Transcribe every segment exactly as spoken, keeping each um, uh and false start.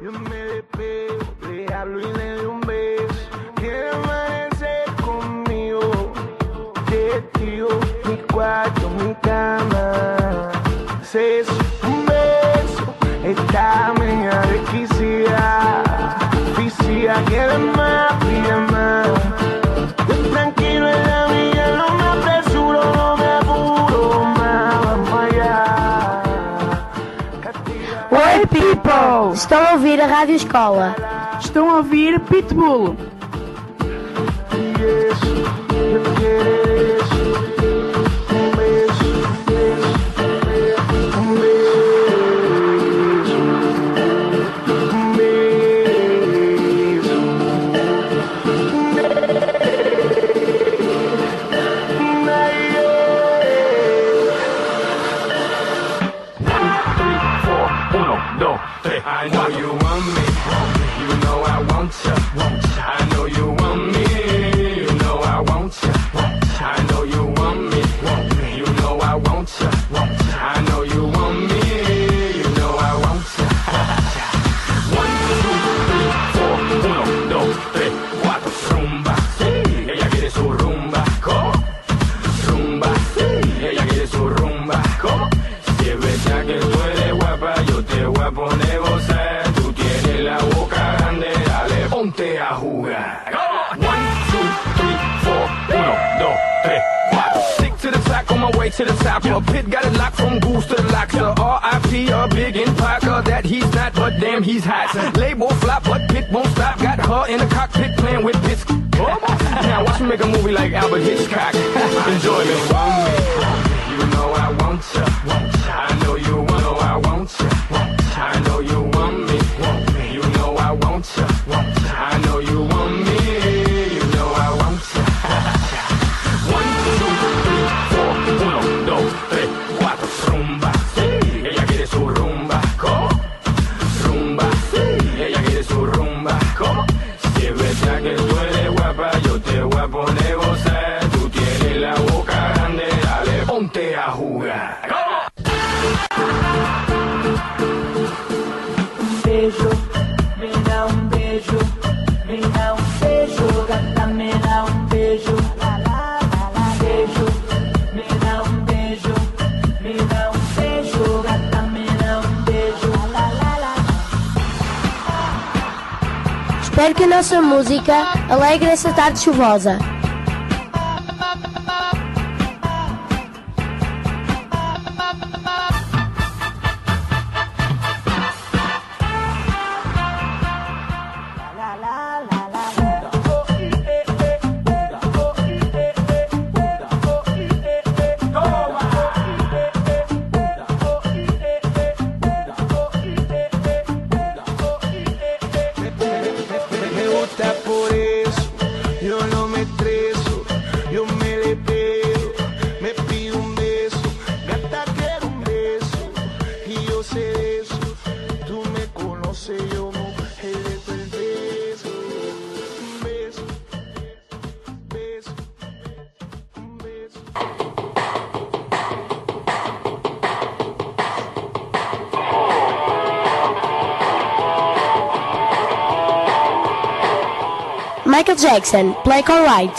Yo me despego, le hablo y le doy un beso. Quiere amanecer conmigo. Testigo, mi cuarto, mi cama. Sexo, un beso. Esta media desquiciada. Vicia, quiere más, pide más. Yo tranquilo en la mía, no me apresuro, no me apuro más. Vamos allá. Oi, people! Estão a ouvir a Rádio Escola. Estão a ouvir Pitbull. I know you want me, you know I want you. I know you want me, you know I want you. I know you want me, you know I want you. I know you want me, you know I want you. One, two, three, four, uno, dos, tres, cuatro, rumba. Ella quiere su rumba, ¿cómo? Rumba, ella quiere su rumba, ¿cómo? Si es verdad que tú eres guapa, yo te voy a poner gozar. Tú tienes la boca grande, dale, ponte a jugar. One, two, three, four, uno, dos, tres, cuatro. Stick to the track on my way to the top. A pit got it locked from goose to the locks. R I P a big in Parker that he's not, but damn he's hot. Label flop, but Pit won't stop. Got her in the cockpit playing with bits. Now watch me make a movie like Albert Hitchcock. Enjoy me. You know I want you. I know you want, know I want you. I know you want me. You know I want you. I know you want me. You know I want you. One, two, three, four, uno, dos, tres, cuatro, rumba. Ella quiere su rumba, ¿cómo? Rumba. Ella quiere su rumba, ¿cómo? Si es verdad que tú eres guapa, yo te voy a poner gozar. Tú tienes la boca grande, dale, ponte a jugar. Um beijo, me dá um beijo, me dá um beijo, gata, me dá um beijo, beijo, me dá um beijo, me dá um beijo, gata, me dá um beijo. Espero que a nossa música alegre essa tarde chuvosa. Me gusta por eso, yo no me estreso, yo me le pego, me pido un beso, gata quiero un beso, y yo sé de eso, tú me conoces, yo mujer de el beso, un beso, beso, un beso. Michael Jackson, Black or White.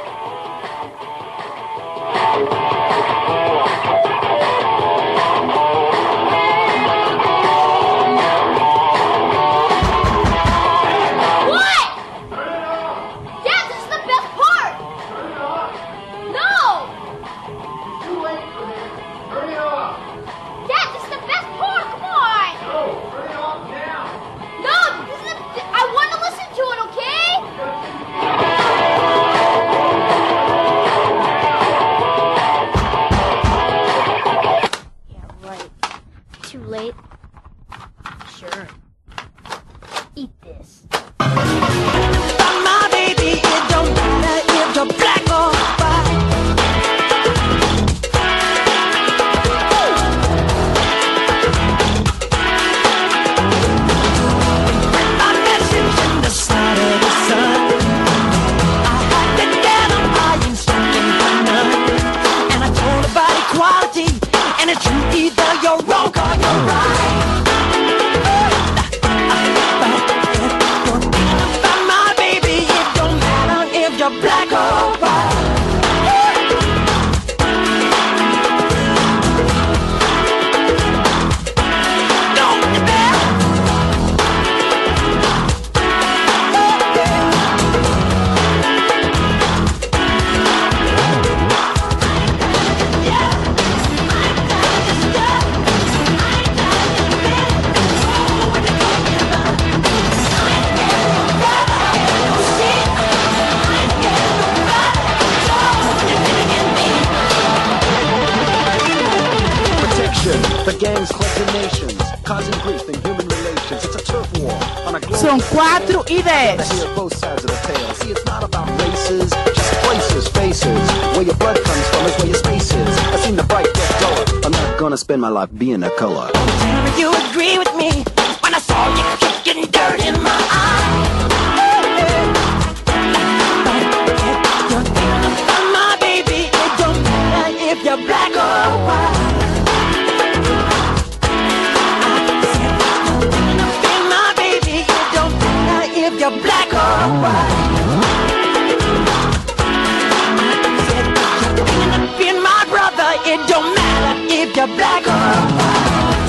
Eat this. My baby, it don't matter if you're black or white. My message in the side of the sun. I had to get them, I ain't standing for none. And I told about equality, and it's true, either you're wrong or you're right. Kings collecting nations, causing grief in human relations. It's a turf war on a global São quatro e dez. hear both sides of the tale. See, it's not about races, just places, faces. Where your blood comes from is where your space is. I've seen the bright get duller. I'm not gonna spend my life being a color. Tell you agree with me when I saw you kicking dirt in my eye. You're thinking about my baby. It don't matter if you're black or white. I said you're thinking about my baby. It don't matter if you're black or white. I said you're thinking of being my brother. It don't matter if you're black or white.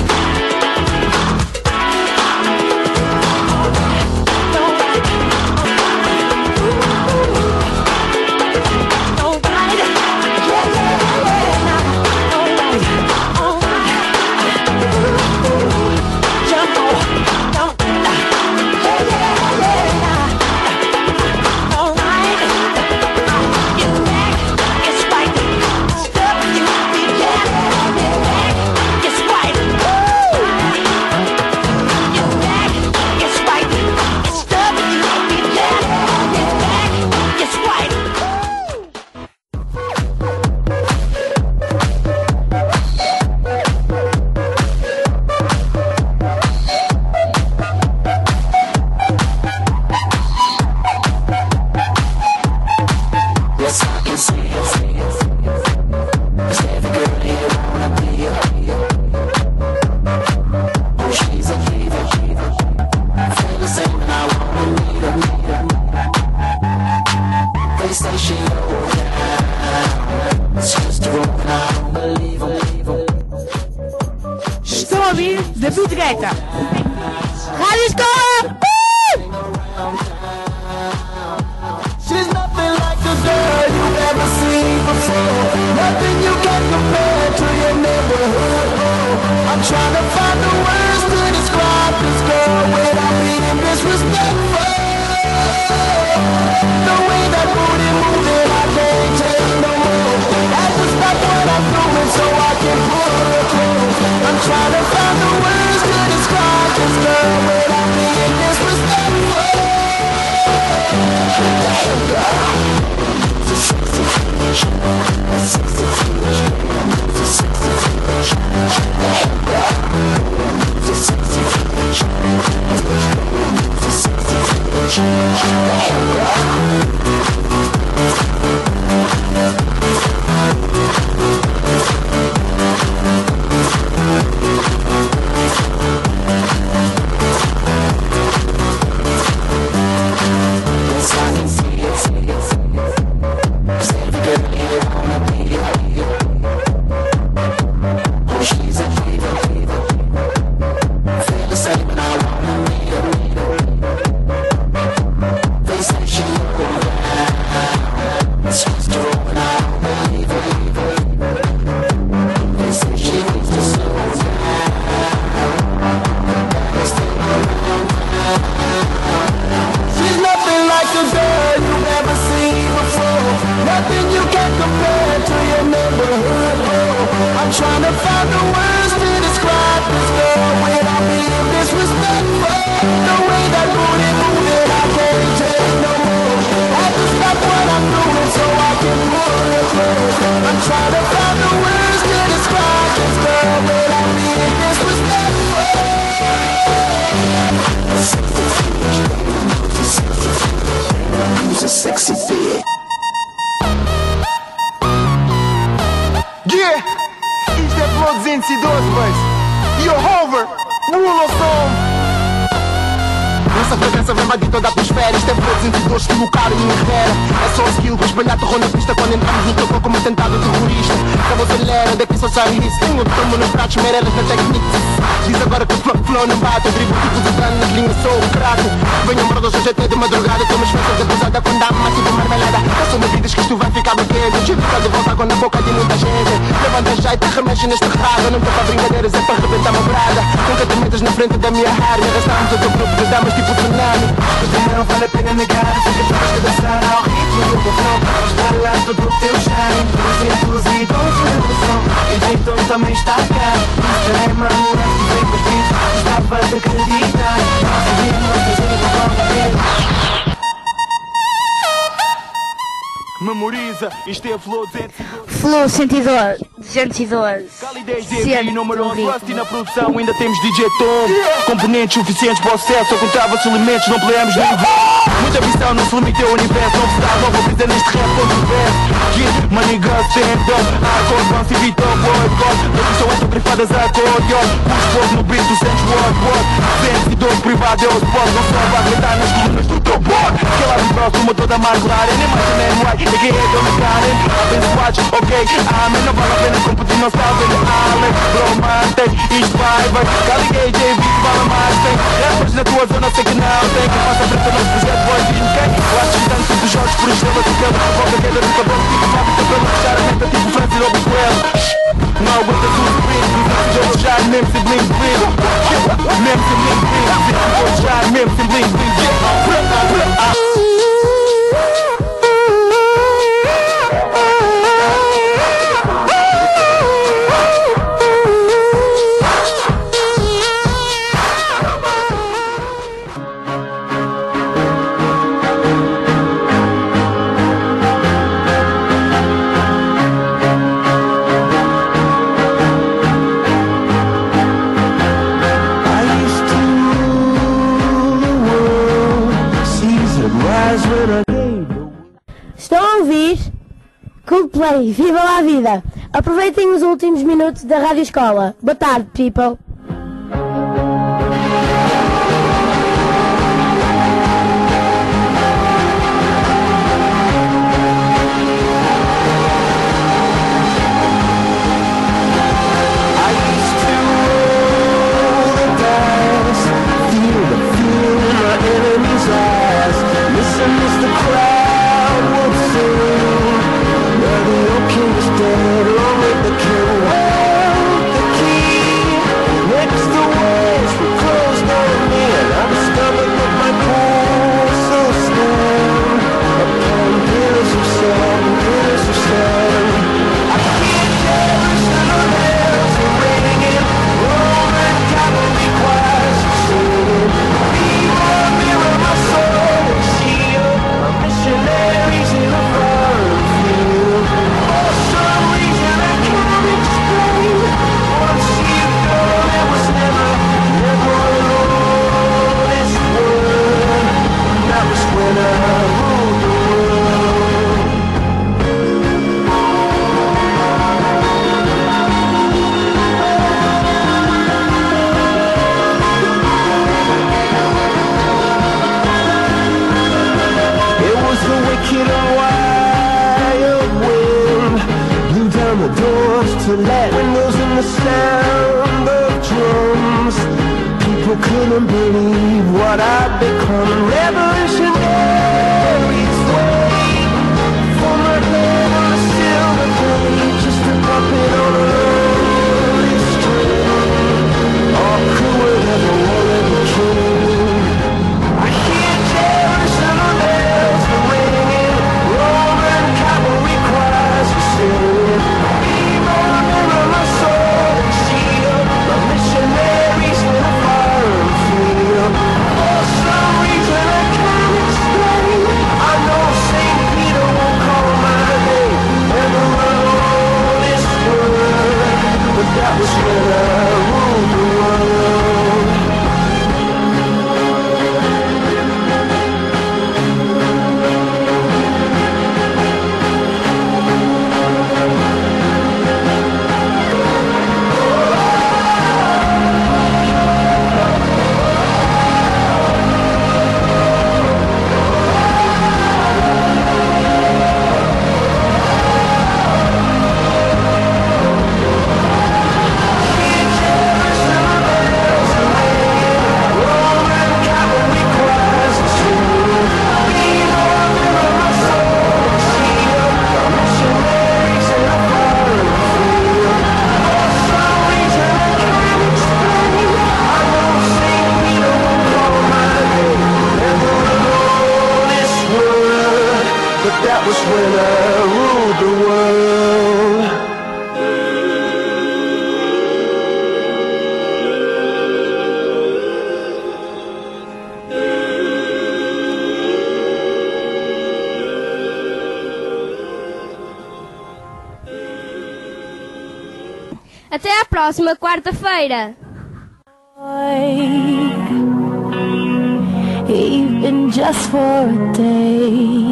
Estão a ouvir David Guetta. Rádio Escola! She's nothing like the girl you've ever seen before. Nothing you can compare to your neighborhood. Oh, I'm trying to find the words to describe this girl without being disrespectful. The way that booty moving, I can't take no more. That's just not what I'm doing, so I can pull her close. I'm trying to find the words to describe this girl without being disrespectful. I'm trying to find the words to describe this girl without being disrespectful. The way that booty moving, I can't take no more. I just stop what I'm doing so I can pull her close. I'm trying to find the words to describe this girl without being disrespectful. Use a sexy fit. Yeah! Isto é Flow duzentos e doze, mas e o Hover, Rule of Song. Essa fragrância vem invadir toda a atmosfera. Isto é Flow duzentos e doze, estilo caro e revera. É só skill para espalhar terror na pista. Quando entramos no topo como atentado terrorista. Cabo acelera, daqui só sai isso. Tenho o tomo nos pratos, merelas na técnica. Diz agora que o flow, flow não bate. Eu dribo tipo de dano nas linhas, sou o craque. Venham brothers, hoje até de madrugada. Estamos festas abusada quando dá uma tipo marmelada. Eu sou medidas que isto vai ficar brinquedo. Tive de volta água na boca de muita gente. Levanta já e te remexe neste rabo. Não estou para brincadeiras, é para arrebentar uma brada. Nunca te metas na frente da minha área. Arrastamos o teu grupo de damas tipo tsunami. Mas também não vale a pena negar. Sempre tens que dançar ao ritmo do teu flow. Estar lá todo o teu shine. Duzentos e doze de som. E Dayton também está cá. Isto é mano. acreditar. Nosso ritmo vai fazer qualquer vez. Memoriza, isto é Flow duzentos e doze. Flow cento e doze. duzentos e doze. Calidez D V número onze, Rusty na produção, ainda temos D J Tom. Componentes suficientes para o sucesso, só contava-se elementos, não peleamos nem ver. Muita ambição, não se limita ao universo, não se dá nova vida neste rap controverso. Kid, money, girl, stand up, hardcore, bounce e beat up, boy, boy. Produção é grifadas a acordeon, push fogo no beat, tu sentes what, what. duzentos e doze privado é o spot, não só vai gritar nas colunas do teu bot. Aquela vibrosa, uma toda mais clara, nem mais nem white, ninguém é dona Karen. Abençoados, ok, amém, não vale a pena competir, não sabem. Alex, bro, mantém, isto vai, vai. Caliguei, J V, que vale mais, tem. Rappers na tua zona, sei que não tem. Que faça frente ao nosso projeto, boy, diz quem. Eu acho que tanto dos Jorge por estrela, que pela provoca, queda do cabelo, tipo Fábio, que pelo fechar a meta, tipo Francis ou Bicoelo. Não aguenta tudo, sprint, todos já, mesmo sem bling, bling. Mesmo sem bling, bling, todos já, mesmo sem bling, bling. Estão a ouvir? Coldplay, viva lá a vida! Aproveitem os últimos minutos da Rádio Escola. Boa tarde, people! To let windows in the sound of drums. People couldn't believe what I'd become. Revolutionary sway for my head on a silver plate, just a puppet on a lonely string. All who would ever wanna be king. I hear Jerusalem bells ringing, Roman cavalry choirs are singing. Missionaries in a foreign field. For some reason I can't explain, I know Saint Peter won't call my name. Never alone this world, but that was when I ruled the world. That was when I ruled the world. próxima quarta-feira. Even just for a day,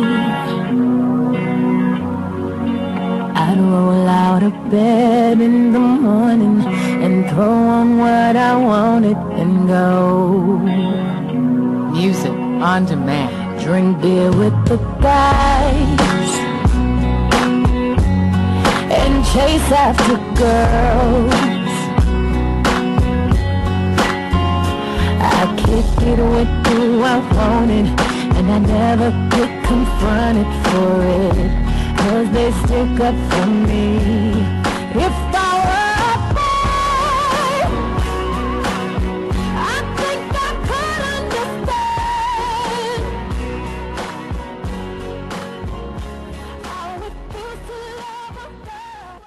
I'd roll out of bed in the morning and throw on what I wanted and go. Music on demand. Drink beer with the guys and chase after girls. I kick it with who I wanted, and I never get confronted for it, 'cause they stick up for me.